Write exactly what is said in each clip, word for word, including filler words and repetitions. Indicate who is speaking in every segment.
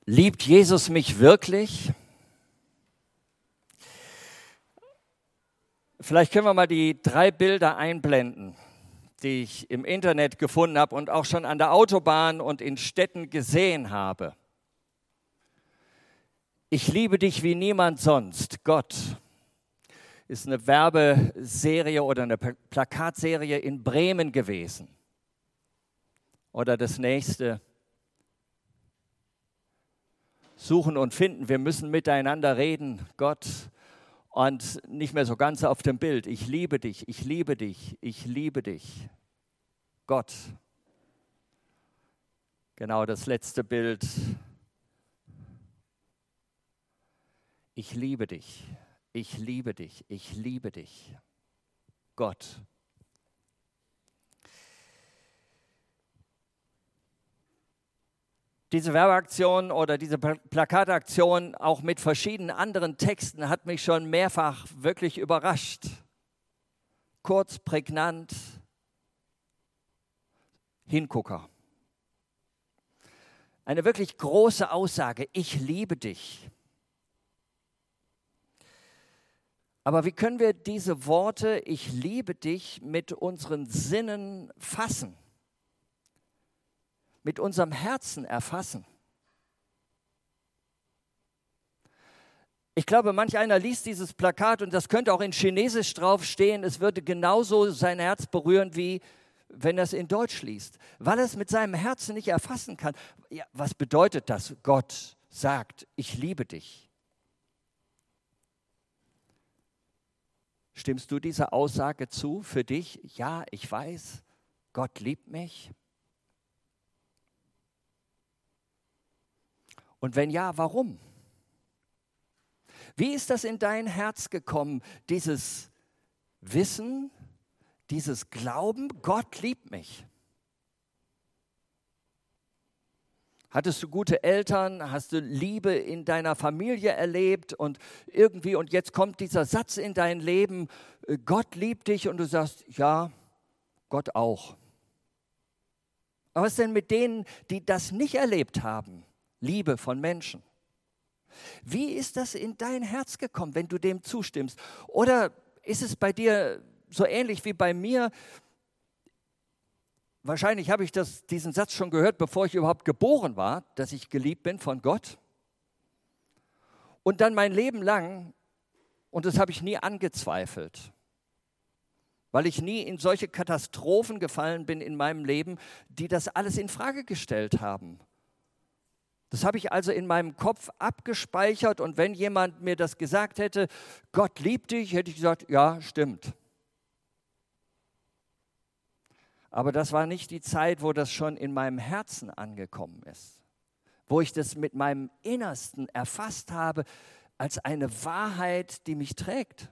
Speaker 1: Liebt Jesus mich wirklich? Vielleicht können wir mal die drei Bilder einblenden, die ich im Internet gefunden habe und auch schon an der Autobahn und in Städten gesehen habe. Ich liebe dich wie niemand sonst, Gott. Ist eine Werbeserie oder eine Plakatserie in Bremen gewesen. Oder das nächste. Suchen und finden, wir müssen miteinander reden, Gott. Und nicht mehr so ganz auf dem Bild. Ich liebe dich, ich liebe dich, ich liebe dich, Gott. Genau das letzte Bild. Ich liebe dich, ich liebe dich, ich liebe dich, Gott. Diese Werbeaktion oder diese Plakataktion auch mit verschiedenen anderen Texten hat mich schon mehrfach wirklich überrascht. Kurz, prägnant, Hingucker. Eine wirklich große Aussage, ich liebe dich. Aber wie können wir diese Worte, ich liebe dich, mit unseren Sinnen fassen? Mit unserem Herzen erfassen. Ich glaube, manch einer liest dieses Plakat und das könnte auch in Chinesisch draufstehen. Es würde genauso sein Herz berühren, wie wenn er es in Deutsch liest. Weil er es mit seinem Herzen nicht erfassen kann. Ja, was bedeutet das? Gott sagt, ich liebe dich. Stimmst du dieser Aussage zu für dich? Ja, ich weiß, Gott liebt mich. Und wenn ja, warum? Wie ist das in dein Herz gekommen, dieses Wissen, dieses Glauben, Gott liebt mich? Hattest du gute Eltern, hast du Liebe in deiner Familie erlebt und irgendwie, und jetzt kommt dieser Satz in dein Leben, Gott liebt dich und du sagst, ja, Gott auch. Aber was ist denn mit denen, die das nicht erlebt haben? Liebe von Menschen. Wie ist das in dein Herz gekommen, wenn du dem zustimmst? Oder ist es bei dir so ähnlich wie bei mir? Wahrscheinlich habe ich das, diesen Satz schon gehört, bevor ich überhaupt geboren war, dass ich geliebt bin von Gott. Und dann mein Leben lang, und das habe ich nie angezweifelt, weil ich nie in solche Katastrophen gefallen bin in meinem Leben, die das alles in Frage gestellt haben. Das habe ich also in meinem Kopf abgespeichert und wenn jemand mir das gesagt hätte, Gott liebt dich, hätte ich gesagt, ja, stimmt. Aber das war nicht die Zeit, wo das schon in meinem Herzen angekommen ist, wo ich das mit meinem Innersten erfasst habe als eine Wahrheit, die mich trägt.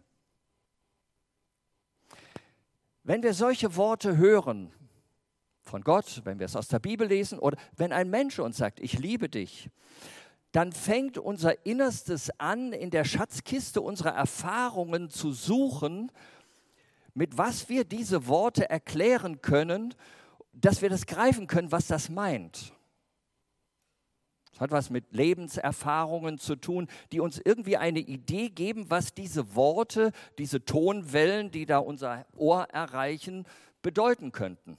Speaker 1: Wenn wir solche Worte hören, von Gott, wenn wir es aus der Bibel lesen oder wenn ein Mensch uns sagt, ich liebe dich, dann fängt unser Innerstes an, in der Schatzkiste unserer Erfahrungen zu suchen, mit was wir diese Worte erklären können, dass wir das greifen können, was das meint. Das hat was mit Lebenserfahrungen zu tun, die uns irgendwie eine Idee geben, was diese Worte, diese Tonwellen, die da unser Ohr erreichen, bedeuten könnten.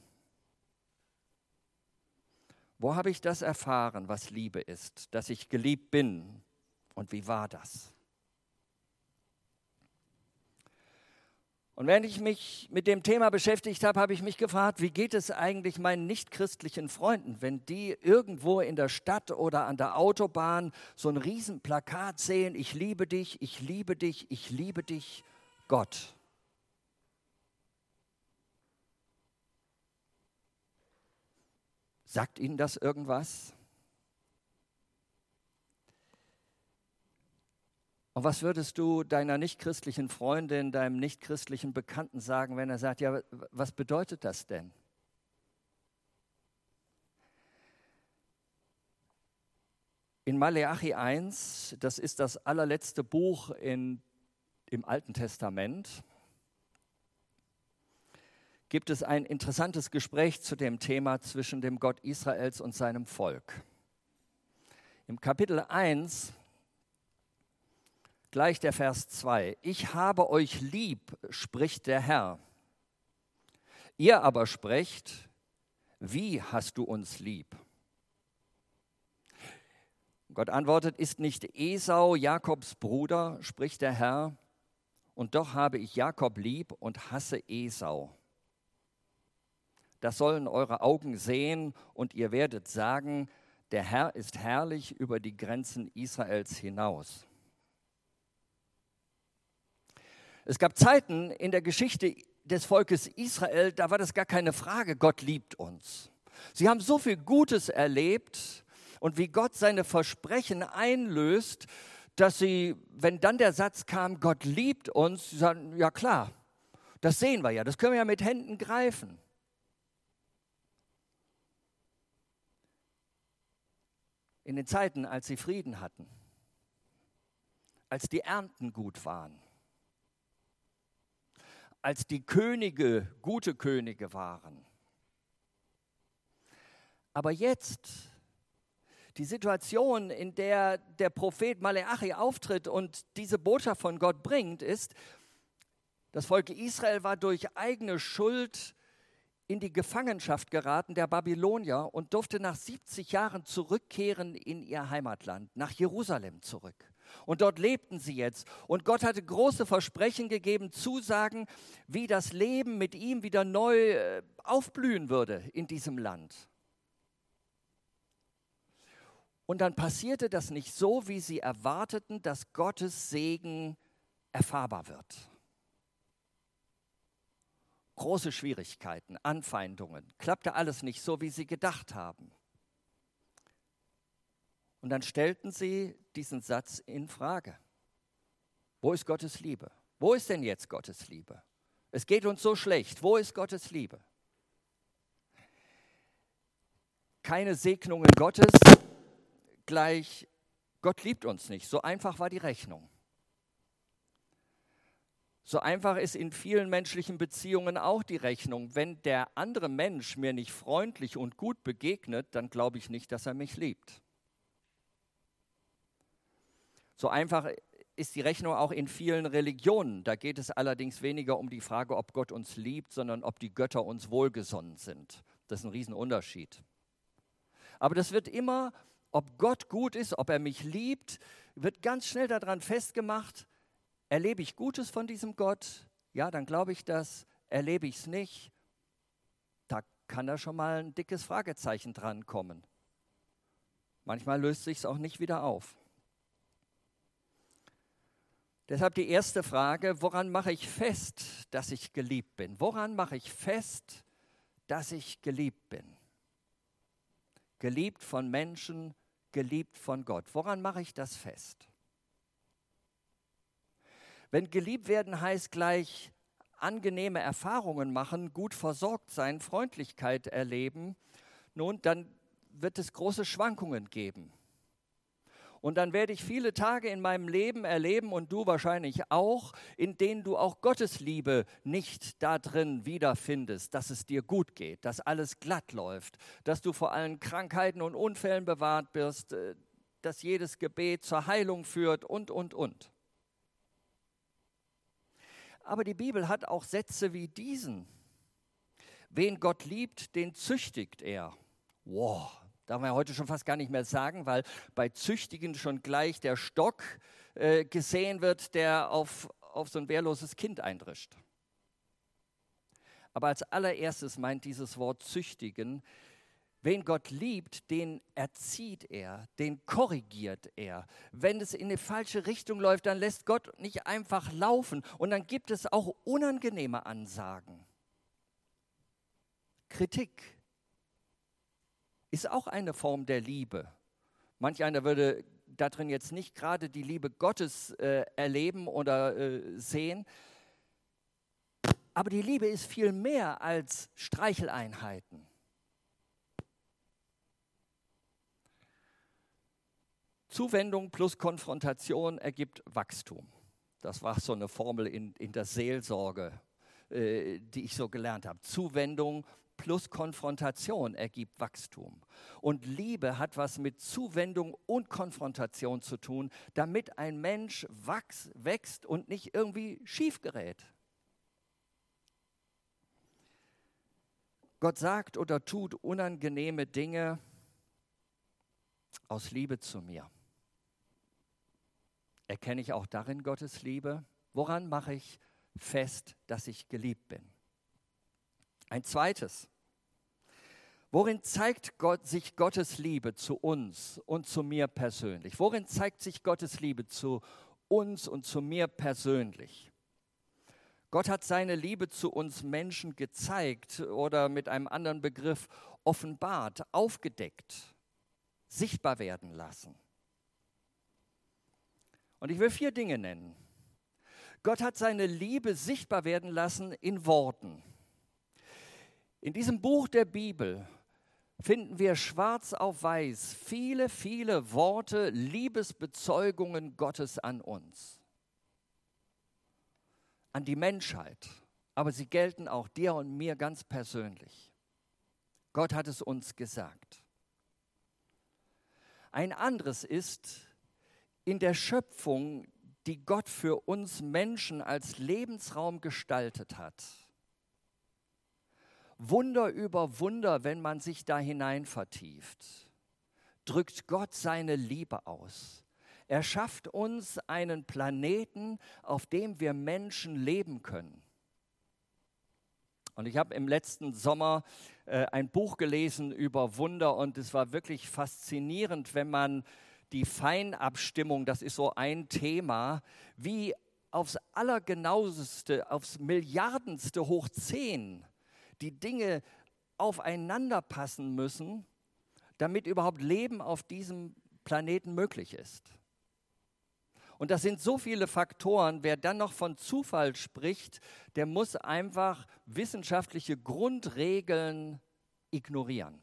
Speaker 1: Wo habe ich das erfahren, was Liebe ist, dass ich geliebt bin? Und wie war das? Und während ich mich mit dem Thema beschäftigt habe, habe ich mich gefragt, wie geht es eigentlich meinen nichtchristlichen Freunden, wenn die irgendwo in der Stadt oder an der Autobahn so ein Riesenplakat sehen, ich liebe dich, ich liebe dich, ich liebe dich, Gott. Sagt Ihnen das irgendwas? Und was würdest du deiner nichtchristlichen Freundin, deinem nichtchristlichen Bekannten sagen, wenn er sagt, ja, was bedeutet das denn? In Maleachi eins, das ist das allerletzte Buch in, im Alten Testament, gibt es ein interessantes Gespräch zu dem Thema zwischen dem Gott Israels und seinem Volk. Im Kapitel eins, gleich der Vers zwei. Ich habe euch lieb, spricht der Herr. Ihr aber sprecht, wie hast du uns lieb? Gott antwortet, ist nicht Esau Jakobs Bruder, spricht der Herr, und doch habe ich Jakob lieb und hasse Esau. Das sollen eure Augen sehen, und ihr werdet sagen, der Herr ist herrlich über die Grenzen Israels hinaus. Es gab Zeiten in der Geschichte des Volkes Israel, da war das gar keine Frage, Gott liebt uns. Sie haben so viel Gutes erlebt, und wie Gott seine Versprechen einlöst, dass sie, wenn dann der Satz kam, Gott liebt uns, sie sagen, ja klar, das sehen wir ja, das können wir ja mit Händen greifen. In den Zeiten, als sie Frieden hatten, als die Ernten gut waren, als die Könige gute Könige waren. Aber jetzt, die Situation, in der der Prophet Maleachi auftritt und diese Botschaft von Gott bringt, ist, das Volk Israel war durch eigene Schuld in die Gefangenschaft geraten der Babylonier und durfte nach siebzig Jahren zurückkehren in ihr Heimatland, nach Jerusalem zurück. Und dort lebten sie jetzt. Und Gott hatte große Versprechen gegeben, Zusagen, wie das Leben mit ihm wieder neu aufblühen würde in diesem Land. Und dann passierte das nicht so, wie sie erwarteten, dass Gottes Segen erfahrbar wird. Große Schwierigkeiten, Anfeindungen, klappte alles nicht so, wie sie gedacht haben. Und dann stellten sie diesen Satz in Frage. Wo ist Gottes Liebe? Wo ist denn jetzt Gottes Liebe? Es geht uns so schlecht. Wo ist Gottes Liebe? Keine Segnungen Gottes, gleich Gott liebt uns nicht. So einfach war die Rechnung. So einfach ist in vielen menschlichen Beziehungen auch die Rechnung. Wenn der andere Mensch mir nicht freundlich und gut begegnet, dann glaube ich nicht, dass er mich liebt. So einfach ist die Rechnung auch in vielen Religionen. Da geht es allerdings weniger um die Frage, ob Gott uns liebt, sondern ob die Götter uns wohlgesonnen sind. Das ist ein Riesenunterschied. Aber das wird immer, ob Gott gut ist, ob er mich liebt, wird ganz schnell daran festgemacht, erlebe ich Gutes von diesem Gott? Ja, dann glaube ich das. Erlebe ich es nicht? Da kann da schon mal ein dickes Fragezeichen dran kommen. Manchmal löst sich es auch nicht wieder auf. Deshalb die erste Frage, woran mache ich fest, dass ich geliebt bin? Woran mache ich fest, dass ich geliebt bin? Geliebt von Menschen, geliebt von Gott. Woran mache ich das fest? Wenn geliebt werden heißt gleich angenehme Erfahrungen machen, gut versorgt sein, Freundlichkeit erleben, nun, dann wird es große Schwankungen geben. Und dann werde ich viele Tage in meinem Leben erleben, und du wahrscheinlich auch, in denen du auch Gottes Liebe nicht da drin wiederfindest, dass es dir gut geht, dass alles glatt läuft, dass du vor allen Krankheiten und Unfällen bewahrt wirst, dass jedes Gebet zur Heilung führt und, und, und. Aber die Bibel hat auch Sätze wie diesen. Wen Gott liebt, den züchtigt er. Wow. Darf man ja heute schon fast gar nicht mehr sagen, weil bei Züchtigen schon gleich der Stock äh, gesehen wird, der auf, auf so ein wehrloses Kind eindrischt. Aber als allererstes meint dieses Wort züchtigen, wen Gott liebt, den erzieht er, den korrigiert er. Wenn es in eine falsche Richtung läuft, dann lässt Gott nicht einfach laufen. Und dann gibt es auch unangenehme Ansagen. Kritik ist auch eine Form der Liebe. Manch einer würde darin jetzt nicht gerade die Liebe Gottes äh, erleben oder äh, sehen. Aber die Liebe ist viel mehr als Streicheleinheiten. Zuwendung plus Konfrontation ergibt Wachstum. Das war so eine Formel in, in der Seelsorge, äh, die ich so gelernt habe. Zuwendung plus Konfrontation ergibt Wachstum. Und Liebe hat was mit Zuwendung und Konfrontation zu tun, damit ein Mensch wachs, wächst und nicht irgendwie schief gerät. Gott sagt oder tut unangenehme Dinge aus Liebe zu mir. Erkenne ich auch darin Gottes Liebe? Woran mache ich fest, dass ich geliebt bin? Ein zweites. Worin zeigt Gott, sich Gottes Liebe zu uns und zu mir persönlich? Worin zeigt sich Gottes Liebe zu uns und zu mir persönlich? Gott hat seine Liebe zu uns Menschen gezeigt oder mit einem anderen Begriff offenbart, aufgedeckt, sichtbar werden lassen. Und ich will vier Dinge nennen. Gott hat seine Liebe sichtbar werden lassen in Worten. In diesem Buch der Bibel finden wir schwarz auf weiß viele, viele Worte, Liebesbezeugungen Gottes an uns, an die Menschheit. Aber sie gelten auch dir und mir ganz persönlich. Gott hat es uns gesagt. Ein anderes ist in der Schöpfung, die Gott für uns Menschen als Lebensraum gestaltet hat. Wunder über Wunder, wenn man sich da hinein vertieft, drückt Gott seine Liebe aus. Er schafft uns einen Planeten, auf dem wir Menschen leben können. Und ich habe im letzten Sommer äh, ein Buch gelesen über Wunder und es war wirklich faszinierend, wenn man die Feinabstimmung, das ist so ein Thema, wie aufs Allergenaueste, aufs Milliardenste hoch zehn die Dinge aufeinander passen müssen, damit überhaupt Leben auf diesem Planeten möglich ist. Und das sind so viele Faktoren, wer dann noch von Zufall spricht, der muss einfach wissenschaftliche Grundregeln ignorieren.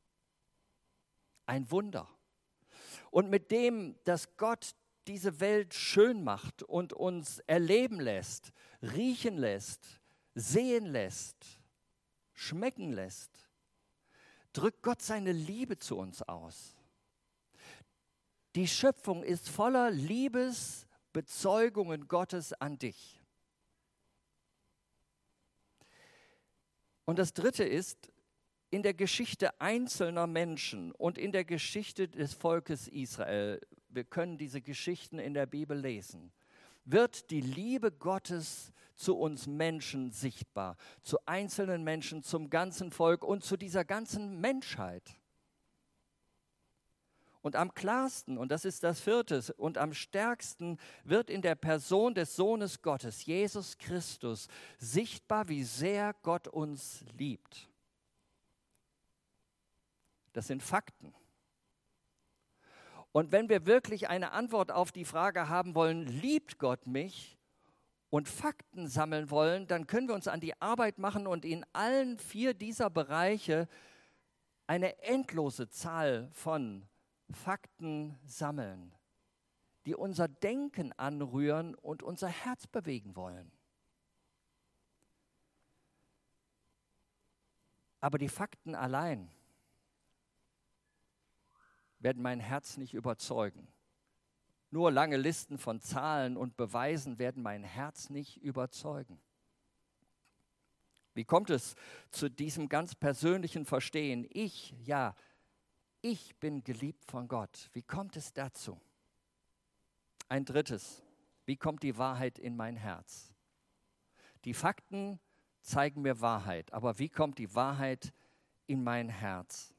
Speaker 1: Ein Wunder. Und mit dem, dass Gott diese Welt schön macht und uns erleben lässt, riechen lässt, sehen lässt, schmecken lässt, drückt Gott seine Liebe zu uns aus. Die Schöpfung ist voller Liebesbezeugungen Gottes an dich. Und das Dritte ist, in der Geschichte einzelner Menschen und in der Geschichte des Volkes Israel, wir können diese Geschichten in der Bibel lesen, wird die Liebe Gottes zu uns Menschen sichtbar, zu einzelnen Menschen, zum ganzen Volk und zu dieser ganzen Menschheit. Und am klarsten, und das ist das Vierte, und am stärksten wird in der Person des Sohnes Gottes, Jesus Christus, sichtbar, wie sehr Gott uns liebt. Das sind Fakten. Und wenn wir wirklich eine Antwort auf die Frage haben wollen, liebt Gott mich, und Fakten sammeln wollen, dann können wir uns an die Arbeit machen und in allen vier dieser Bereiche eine endlose Zahl von Fakten sammeln, die unser Denken anrühren und unser Herz bewegen wollen. Aber die Fakten allein werden mein Herz nicht überzeugen. Nur lange Listen von Zahlen und Beweisen werden mein Herz nicht überzeugen. Wie kommt es zu diesem ganz persönlichen Verstehen? Ich, ja, ich bin geliebt von Gott. Wie kommt es dazu? Ein drittes, wie kommt die Wahrheit in mein Herz? Die Fakten zeigen mir Wahrheit, aber wie kommt die Wahrheit in mein Herz?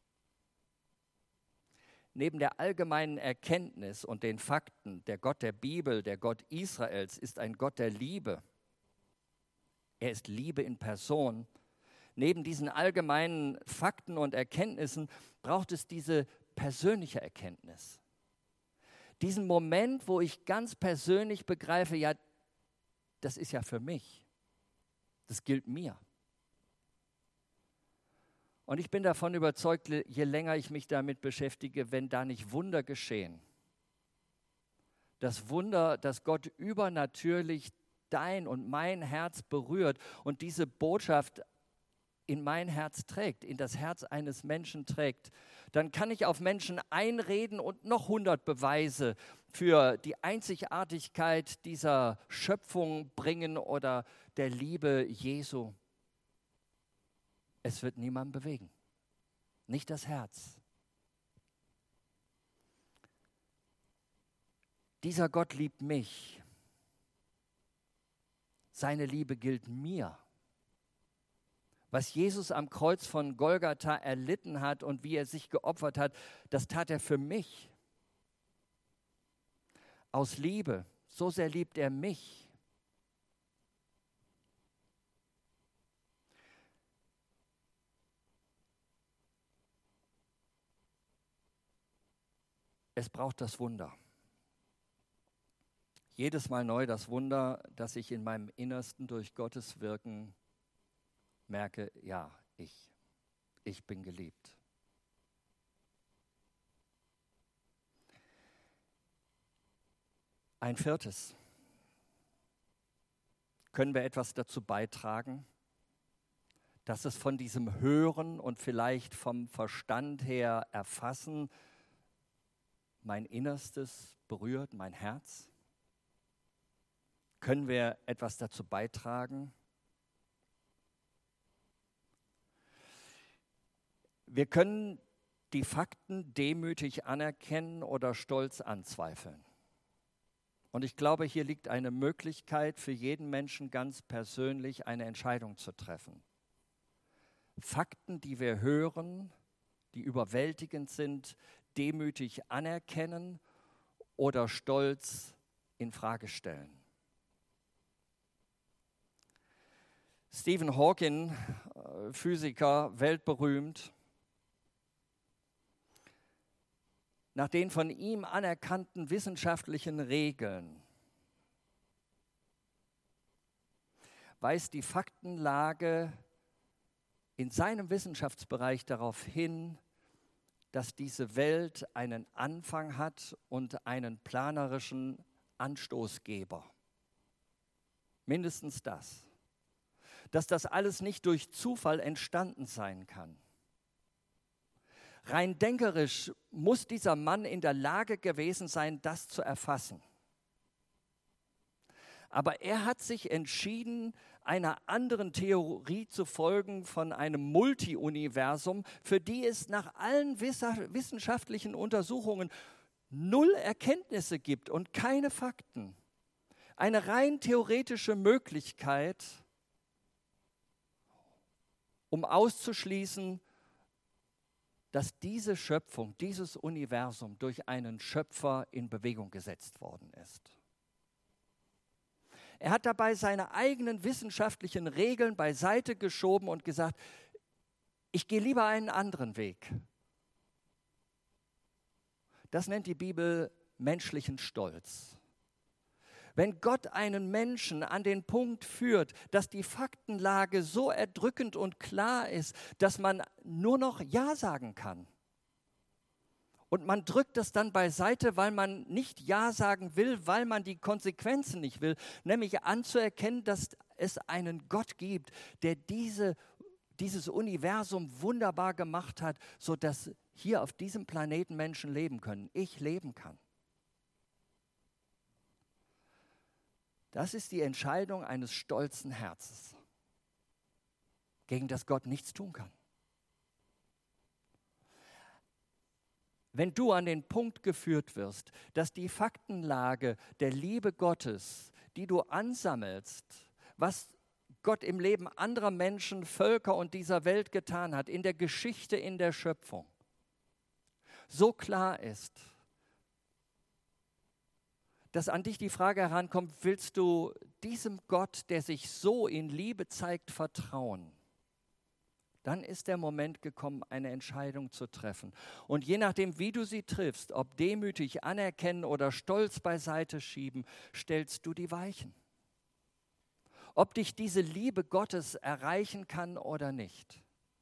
Speaker 1: Neben der allgemeinen Erkenntnis und den Fakten, der Gott der Bibel, der Gott Israels, ist ein Gott der Liebe. Er ist Liebe in Person. Neben diesen allgemeinen Fakten und Erkenntnissen braucht es diese persönliche Erkenntnis. Diesen Moment, wo ich ganz persönlich begreife, ja, das ist ja für mich. Das gilt mir. Und ich bin davon überzeugt, je länger ich mich damit beschäftige, wenn da nicht Wunder geschehen, das Wunder, dass Gott übernatürlich dein und mein Herz berührt und diese Botschaft in mein Herz trägt, in das Herz eines Menschen trägt, dann kann ich auf Menschen einreden und noch hundert Beweise für die Einzigartigkeit dieser Schöpfung bringen oder der Liebe Jesu. Es wird niemand bewegen, nicht das Herz. Dieser Gott liebt mich. Seine Liebe gilt mir. Was Jesus am Kreuz von Golgatha erlitten hat und wie er sich geopfert hat, das tat er für mich. Aus Liebe, so sehr liebt er mich. Es braucht das Wunder. Jedes Mal neu das Wunder, dass ich in meinem Innersten durch Gottes Wirken merke, ja, ich, ich bin geliebt. Ein viertes. Können wir etwas dazu beitragen, dass es von diesem Hören und vielleicht vom Verstand her erfassen mein Innerstes berührt, mein Herz? Können wir etwas dazu beitragen? Wir können die Fakten demütig anerkennen oder stolz anzweifeln. Und ich glaube, hier liegt eine Möglichkeit für jeden Menschen ganz persönlich, eine Entscheidung zu treffen. Fakten, die wir hören, die überwältigend sind, demütig anerkennen oder stolz in Frage stellen. Stephen Hawking, Physiker, weltberühmt, nach den von ihm anerkannten wissenschaftlichen Regeln weist die Faktenlage in seinem Wissenschaftsbereich darauf hin, dass diese Welt einen Anfang hat und einen planerischen Anstoßgeber. Mindestens das. Dass das alles nicht durch Zufall entstanden sein kann. Rein denkerisch muss dieser Mann in der Lage gewesen sein, das zu erfassen. Aber er hat sich entschieden, einer anderen Theorie zu folgen von einem Multiuniversum, für die es nach allen wissenschaftlichen Untersuchungen null Erkenntnisse gibt und keine Fakten. Eine rein theoretische Möglichkeit, um auszuschließen, dass diese Schöpfung, dieses Universum durch einen Schöpfer in Bewegung gesetzt worden ist. Er hat dabei seine eigenen wissenschaftlichen Regeln beiseite geschoben und gesagt, ich gehe lieber einen anderen Weg. Das nennt die Bibel menschlichen Stolz. Wenn Gott einen Menschen an den Punkt führt, dass die Faktenlage so erdrückend und klar ist, dass man nur noch Ja sagen kann. Und man drückt das dann beiseite, weil man nicht Ja sagen will, weil man die Konsequenzen nicht will, nämlich anzuerkennen, dass es einen Gott gibt, der diese, dieses Universum wunderbar gemacht hat, sodass hier auf diesem Planeten Menschen leben können, ich leben kann. Das ist die Entscheidung eines stolzen Herzens, gegen das Gott nichts tun kann. Wenn du an den Punkt geführt wirst, dass die Faktenlage der Liebe Gottes, die du ansammelst, was Gott im Leben anderer Menschen, Völker und dieser Welt getan hat, in der Geschichte, in der Schöpfung, so klar ist, dass an dich die Frage herankommt, willst du diesem Gott, der sich so in Liebe zeigt, vertrauen? Dann ist der Moment gekommen, eine Entscheidung zu treffen. Und je nachdem, wie du sie triffst, ob demütig anerkennen oder stolz beiseite schieben, stellst du die Weichen. Ob dich diese Liebe Gottes erreichen kann oder nicht.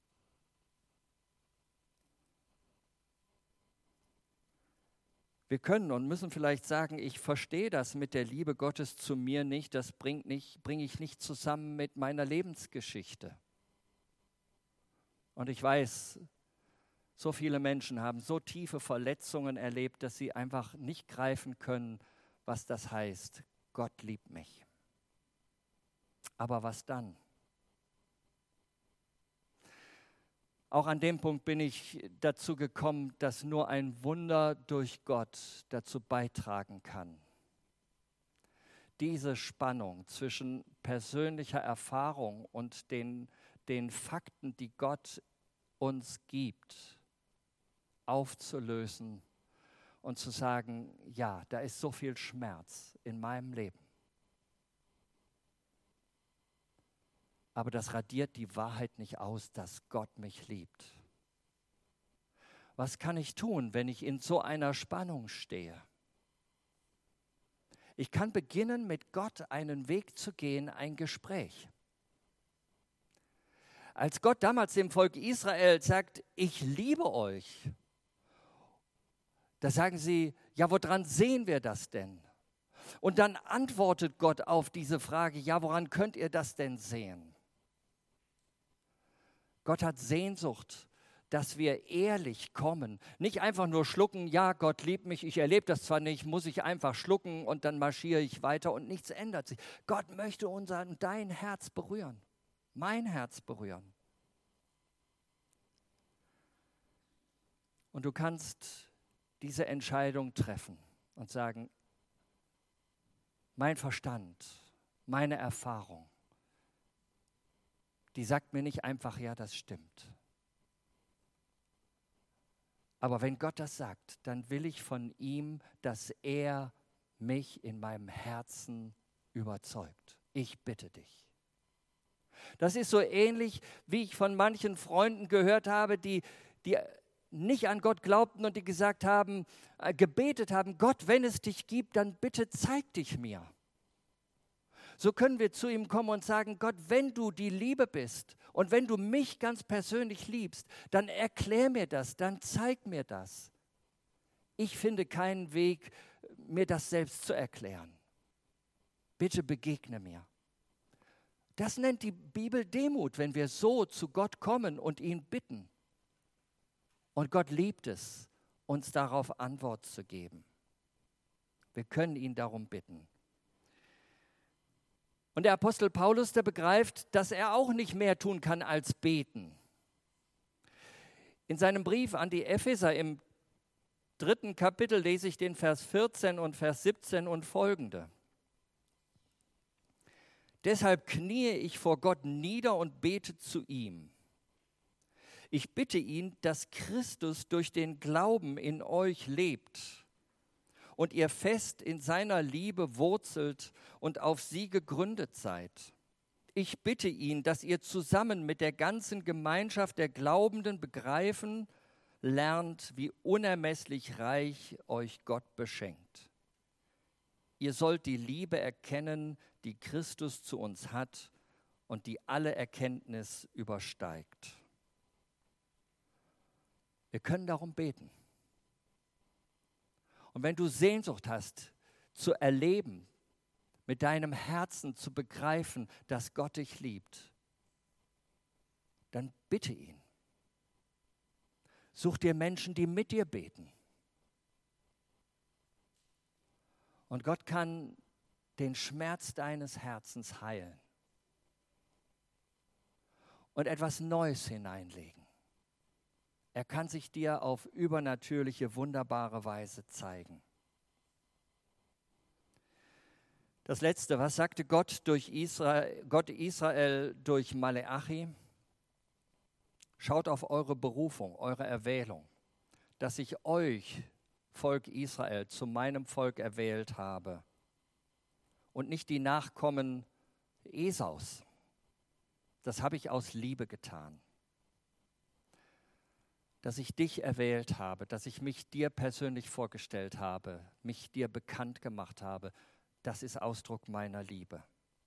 Speaker 1: Wir können und müssen vielleicht sagen, ich verstehe das mit der Liebe Gottes zu mir nicht, das bringt nicht, bringe ich nicht zusammen mit meiner Lebensgeschichte. Und ich weiß, so viele Menschen haben so tiefe Verletzungen erlebt, dass sie einfach nicht greifen können, was das heißt. Gott liebt mich. Aber was dann? Auch an dem Punkt bin ich dazu gekommen, dass nur ein Wunder durch Gott dazu beitragen kann, diese Spannung zwischen persönlicher Erfahrung und den, den Fakten, die Gott uns gibt, aufzulösen und zu sagen, ja, da ist so viel Schmerz in meinem Leben. Aber das radiert die Wahrheit nicht aus, dass Gott mich liebt. Was kann ich tun, wenn ich in so einer Spannung stehe? Ich kann beginnen, mit Gott einen Weg zu gehen, ein Gespräch. Als Gott damals dem Volk Israel sagt, ich liebe euch, da sagen sie, ja, woran sehen wir das denn? Und dann antwortet Gott auf diese Frage, ja, woran könnt ihr das denn sehen? Gott hat Sehnsucht, dass wir ehrlich kommen. Nicht einfach nur schlucken, ja, Gott liebt mich, ich erlebe das zwar nicht, muss ich einfach schlucken und dann marschiere ich weiter und nichts ändert sich. Gott möchte unser, dein Herz berühren, mein Herz berühren. Und du kannst diese Entscheidung treffen und sagen, mein Verstand, meine Erfahrung, die sagt mir nicht einfach, ja, das stimmt. Aber wenn Gott das sagt, dann will ich von ihm, dass er mich in meinem Herzen überzeugt. Ich bitte dich. Das ist so ähnlich, wie ich von manchen Freunden gehört habe, die, die nicht an Gott glaubten und die gesagt haben, äh, gebetet haben, Gott, wenn es dich gibt, dann bitte zeig dich mir. So können wir zu ihm kommen und sagen, Gott, wenn du die Liebe bist und wenn du mich ganz persönlich liebst, dann erklär mir das, dann zeig mir das. Ich finde keinen Weg, mir das selbst zu erklären. Bitte begegne mir. Das nennt die Bibel Demut, wenn wir so zu Gott kommen und ihn bitten. Und Gott liebt es, uns darauf Antwort zu geben. Wir können ihn darum bitten. Und der Apostel Paulus, der begreift, dass er auch nicht mehr tun kann als beten. In seinem Brief an die Epheser im dritten Kapitel lese ich den Vers vierzehn und Vers siebzehn und folgende. Deshalb kniee ich vor Gott nieder und bete zu ihm. Ich bitte ihn, dass Christus durch den Glauben in euch lebt und ihr fest in seiner Liebe wurzelt und auf sie gegründet seid. Ich bitte ihn, dass ihr zusammen mit der ganzen Gemeinschaft der Glaubenden begreifen lernt, wie unermesslich reich euch Gott beschenkt. Ihr sollt die Liebe erkennen, die Christus zu uns hat und die alle Erkenntnis übersteigt. Wir können darum beten. Und wenn du Sehnsucht hast, zu erleben, mit deinem Herzen zu begreifen, dass Gott dich liebt, dann bitte ihn. Such dir Menschen, die mit dir beten. Und Gott kann den Schmerz deines Herzens heilen und etwas Neues hineinlegen. Er kann sich dir auf übernatürliche, wunderbare Weise zeigen. Das Letzte, was sagte Gott durch Israel, Gott Israel durch Maleachi? Schaut auf eure Berufung, eure Erwählung, dass ich euch, Volk Israel, zu meinem Volk erwählt habe und nicht die Nachkommen Esaus. Das habe ich aus Liebe getan. Dass ich dich erwählt habe, dass ich mich dir persönlich vorgestellt habe, mich dir bekannt gemacht habe, das ist Ausdruck meiner Liebe.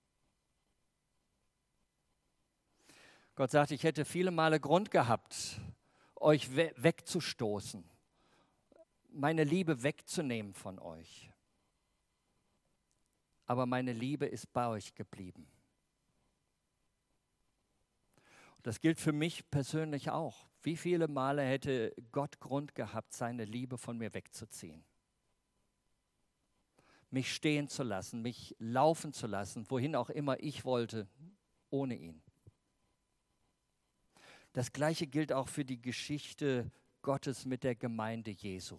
Speaker 1: Gott sagt, ich hätte viele Male Grund gehabt, euch we- wegzustoßen, meine Liebe wegzunehmen von euch. Aber meine Liebe ist bei euch geblieben. Das gilt für mich persönlich auch. Wie viele Male hätte Gott Grund gehabt, seine Liebe von mir wegzuziehen? Mich stehen zu lassen, mich laufen zu lassen, wohin auch immer ich wollte, ohne ihn. Das Gleiche gilt auch für die Geschichte Gottes mit der Gemeinde Jesu.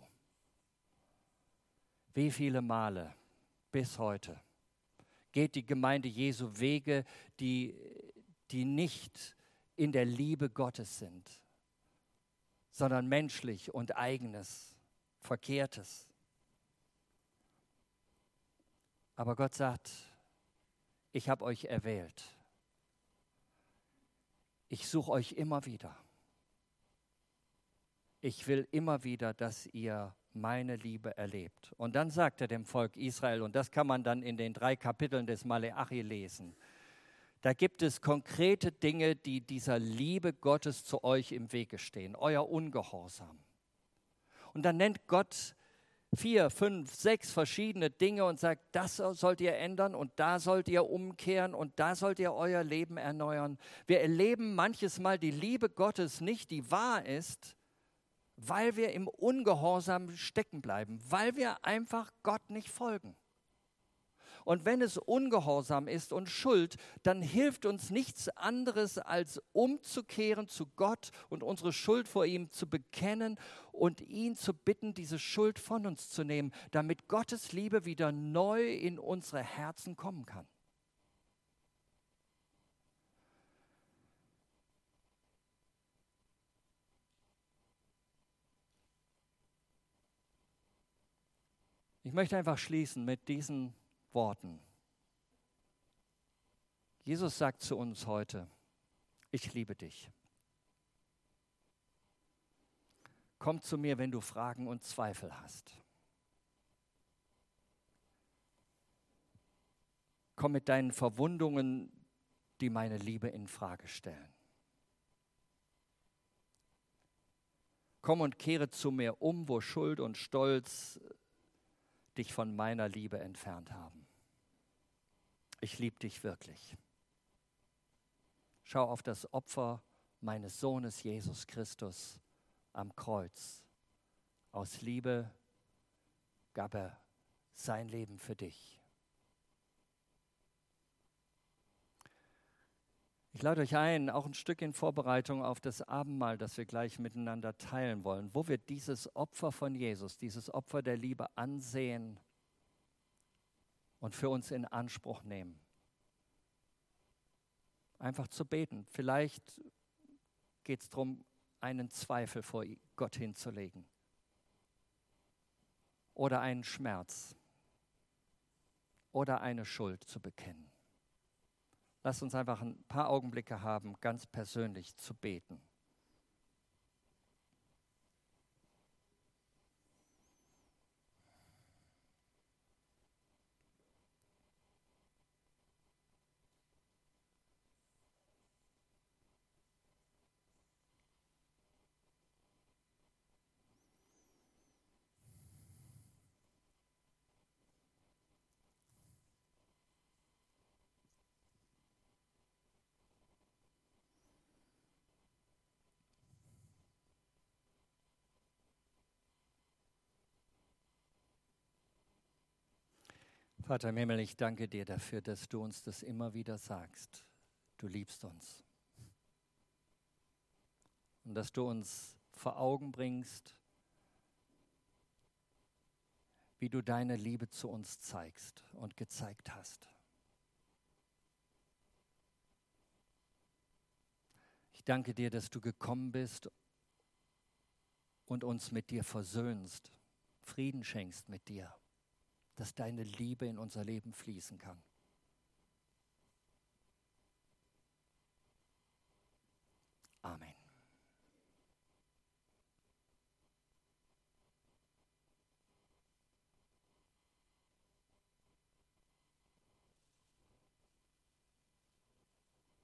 Speaker 1: Wie viele Male bis heute geht die Gemeinde Jesu Wege, die, die nicht in der Liebe Gottes sind, sondern menschlich und eigenes, Verkehrtes. Aber Gott sagt, ich habe euch erwählt. Ich suche euch immer wieder. Ich will immer wieder, dass ihr meine Liebe erlebt. Und dann sagt er dem Volk Israel, und das kann man dann in den drei Kapiteln des Maleachi lesen, da gibt es konkrete Dinge, die dieser Liebe Gottes zu euch im Wege stehen, euer Ungehorsam. Und dann nennt Gott vier, fünf, sechs verschiedene Dinge und sagt, das sollt ihr ändern und da sollt ihr umkehren und da sollt ihr euer Leben erneuern. Wir erleben manches Mal die Liebe Gottes nicht, die wahr ist, weil wir im Ungehorsam stecken bleiben, weil wir einfach Gott nicht folgen. Und wenn es Ungehorsam ist und Schuld, dann hilft uns nichts anderes, als umzukehren zu Gott und unsere Schuld vor ihm zu bekennen und ihn zu bitten, diese Schuld von uns zu nehmen, damit Gottes Liebe wieder neu in unsere Herzen kommen kann. Ich möchte einfach schließen mit diesen Worten. Jesus sagt zu uns heute, ich liebe dich. Komm zu mir, wenn du Fragen und Zweifel hast. Komm mit deinen Verwundungen, die meine Liebe in Frage stellen. Komm und kehre zu mir um, wo Schuld und Stolz dich von meiner Liebe entfernt haben. Ich liebe dich wirklich. Schau auf das Opfer meines Sohnes Jesus Christus am Kreuz. Aus Liebe gab er sein Leben für dich. Ich lade euch ein, auch ein Stück in Vorbereitung auf das Abendmahl, das wir gleich miteinander teilen wollen, wo wir dieses Opfer von Jesus, dieses Opfer der Liebe ansehen und für uns in Anspruch nehmen. Einfach zu beten. Vielleicht geht es darum, einen Zweifel vor Gott hinzulegen oder einen Schmerz oder eine Schuld zu bekennen. Lasst uns einfach ein paar Augenblicke haben, ganz persönlich zu beten. Vater im Himmel, ich danke dir dafür, dass du uns das immer wieder sagst. Du liebst uns. Und dass du uns vor Augen bringst, wie du deine Liebe zu uns zeigst und gezeigt hast. Ich danke dir, dass du gekommen bist und uns mit dir versöhnst, Frieden schenkst mit dir, dass deine Liebe in unser Leben fließen kann.